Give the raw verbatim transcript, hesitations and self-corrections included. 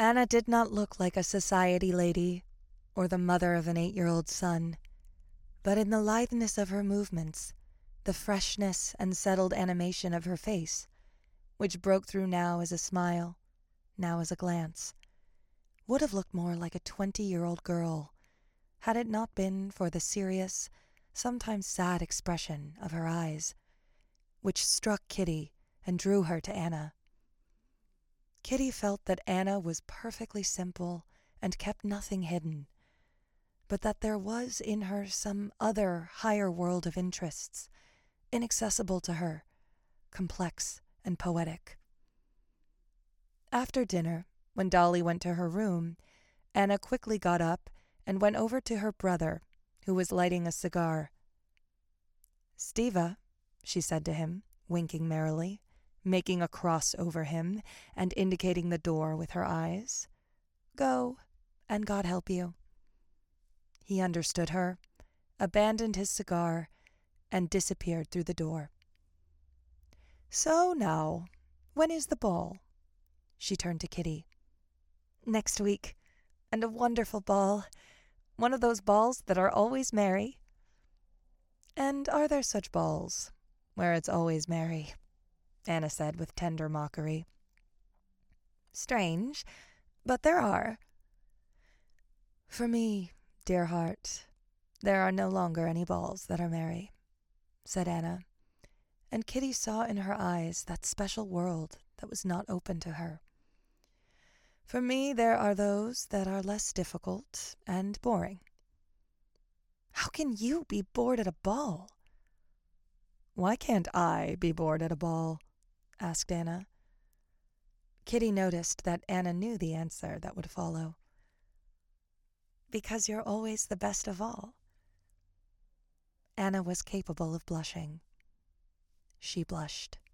Anna did not look like a society lady or the mother of an eight-year-old son, but in the litheness of her movements, the freshness and settled animation of her face, which broke through now as a smile, now as a glance, would have looked more like a twenty-year-old girl, had it not been for the serious, sometimes sad expression of her eyes, which struck Kitty and drew her to Anna. Kitty felt that Anna was perfectly simple and kept nothing hidden, but that there was in her some other higher world of interests, inaccessible to her, complex and poetic. After dinner, when Dolly went to her room, Anna quickly got up and went over to her brother, who was lighting a cigar. "Stiva," she said to him, winking merrily, making a cross over him and indicating the door with her eyes. "Go, and God help you." He understood her, abandoned his cigar, and disappeared through the door. "So now, when is the ball?" She turned to Kitty. "Next week, and a wonderful ball. One of those balls that are always merry." "And are there such balls, where it's always merry?" Anna said with tender mockery. "Strange, but there are." "For me, dear heart, there are no longer any balls that are merry," said Anna, and Kitty saw in her eyes that special world that was not open to her. "For me there are those that are less difficult and boring." "How can you be bored at a ball?" "Why can't I be bored at a ball?" asked Anna. Kitty noticed that Anna knew the answer that would follow. "Because you're always the best of all." Anna was capable of blushing. She blushed.